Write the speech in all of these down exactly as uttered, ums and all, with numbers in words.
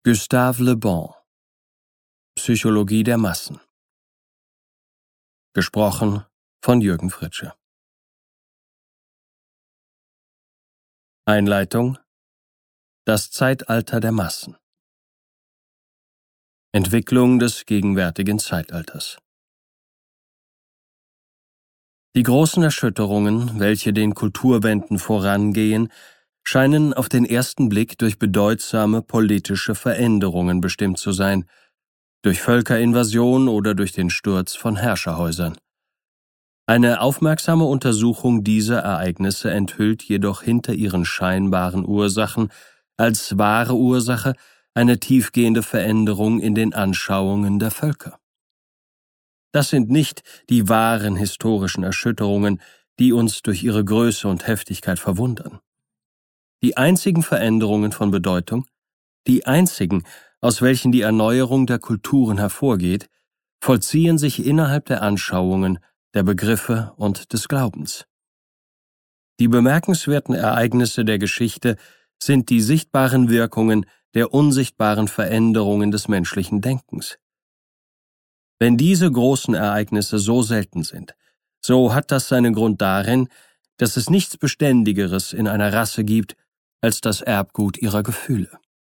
Gustave Le Bon. Psychologie der Massen. Gesprochen von Jürgen Fritsche. Einleitung: Das Zeitalter der Massen. Entwicklung des gegenwärtigen Zeitalters. Die großen Erschütterungen, welche den Kulturwenden vorangehen, scheinen auf den ersten Blick durch bedeutsame politische Veränderungen bestimmt zu sein, durch Völkerinvasion oder durch den Sturz von Herrscherhäusern. Eine aufmerksame Untersuchung dieser Ereignisse enthüllt jedoch hinter ihren scheinbaren Ursachen als wahre Ursache eine tiefgehende Veränderung in den Anschauungen der Völker. Das sind nicht die wahren historischen Erschütterungen, die uns durch ihre Größe und Heftigkeit verwundern. Die einzigen Veränderungen von Bedeutung, die einzigen, aus welchen die Erneuerung der Kulturen hervorgeht, vollziehen sich innerhalb der Anschauungen, der Begriffe und des Glaubens. Die bemerkenswerten Ereignisse der Geschichte sind die sichtbaren Wirkungen der unsichtbaren Veränderungen des menschlichen Denkens. Wenn diese großen Ereignisse so selten sind, so hat das seinen Grund darin, dass es nichts Beständigeres in einer Rasse gibt als das Erbgut ihrer Gefühle.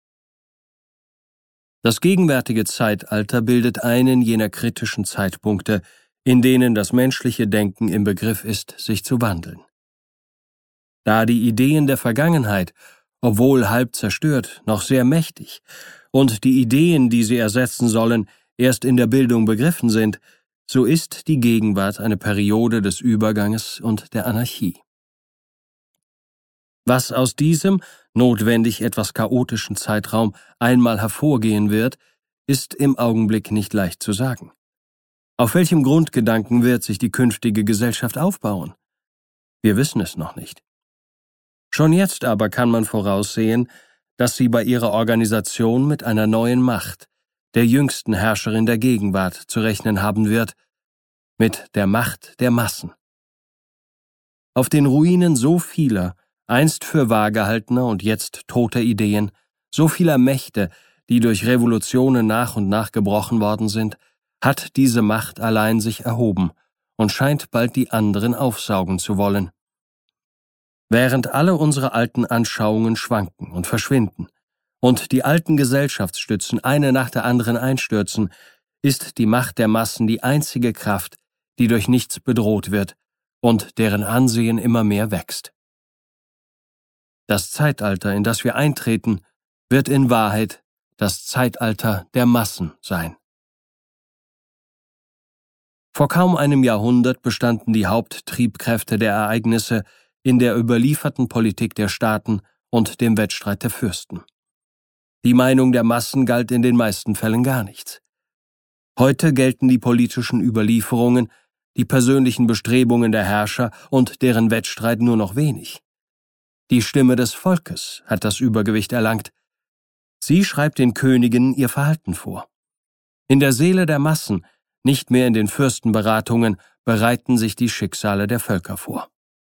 Das gegenwärtige Zeitalter bildet einen jener kritischen Zeitpunkte, in denen das menschliche Denken im Begriff ist, sich zu wandeln. Da die Ideen der Vergangenheit, obwohl halb zerstört, noch sehr mächtig, und die Ideen, die sie ersetzen sollen, erst in der Bildung begriffen sind, so ist die Gegenwart eine Periode des Überganges und der Anarchie. Was aus diesem, notwendig etwas chaotischen Zeitraum einmal hervorgehen wird, ist im Augenblick nicht leicht zu sagen. Auf welchem Grundgedanken wird sich die künftige Gesellschaft aufbauen? Wir wissen es noch nicht. Schon jetzt aber kann man voraussehen, dass sie bei ihrer Organisation mit einer neuen Macht, der jüngsten Herrscherin der Gegenwart, zu rechnen haben wird, mit der Macht der Massen. Auf den Ruinen so vieler, einst für wahr gehaltener und jetzt toter Ideen, so vieler Mächte, die durch Revolutionen nach und nach gebrochen worden sind, hat diese Macht allein sich erhoben und scheint bald die anderen aufsaugen zu wollen. Während alle unsere alten Anschauungen schwanken und verschwinden und die alten Gesellschaftsstützen eine nach der anderen einstürzen, ist die Macht der Massen die einzige Kraft, die durch nichts bedroht wird und deren Ansehen immer mehr wächst. Das Zeitalter, in das wir eintreten, wird in Wahrheit das Zeitalter der Massen sein. Vor kaum einem Jahrhundert bestanden die Haupttriebkräfte der Ereignisse in der überlieferten Politik der Staaten und dem Wettstreit der Fürsten. Die Meinung der Massen galt in den meisten Fällen gar nichts. Heute gelten die politischen Überlieferungen, die persönlichen Bestrebungen der Herrscher und deren Wettstreit nur noch wenig. Die Stimme des Volkes hat das Übergewicht erlangt. Sie schreibt den Königen ihr Verhalten vor. In der Seele der Massen, nicht mehr in den Fürstenberatungen, bereiten sich die Schicksale der Völker vor.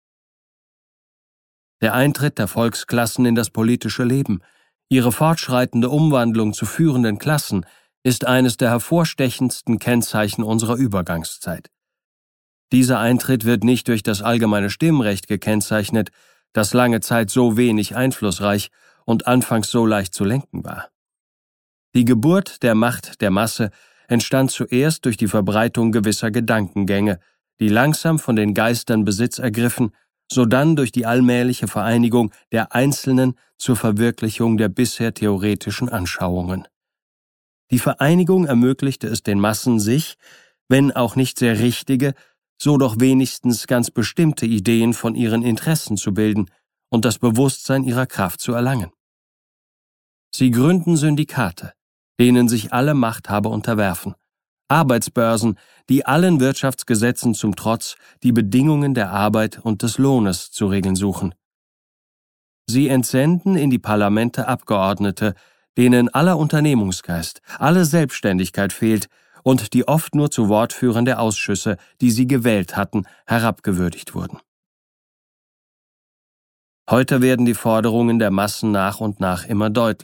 Der Eintritt der Volksklassen in das politische Leben, ihre fortschreitende Umwandlung zu führenden Klassen, ist eines der hervorstechendsten Kennzeichen unserer Übergangszeit. Dieser Eintritt wird nicht durch das allgemeine Stimmrecht gekennzeichnet, das lange Zeit so wenig einflussreich und anfangs so leicht zu lenken war. Die Geburt der Macht der Masse entstand zuerst durch die Verbreitung gewisser Gedankengänge, die langsam von den Geistern Besitz ergriffen, sodann durch die allmähliche Vereinigung der Einzelnen zur Verwirklichung der bisher theoretischen Anschauungen. Die Vereinigung ermöglichte es den Massen, sich, wenn auch nicht sehr richtige, so doch wenigstens ganz bestimmte Ideen von ihren Interessen zu bilden und das Bewusstsein ihrer Kraft zu erlangen. Sie gründen Syndikate, denen sich alle Machthaber unterwerfen, Arbeitsbörsen, die allen Wirtschaftsgesetzen zum Trotz die Bedingungen der Arbeit und des Lohnes zu regeln suchen. Sie entsenden in die Parlamente Abgeordnete, denen aller Unternehmungsgeist, alle Selbstständigkeit fehlt und die oft nur zu Wortführern der Ausschüsse, die sie gewählt hatten, herabgewürdigt wurden. Heute werden die Forderungen der Massen nach und nach immer deutlicher.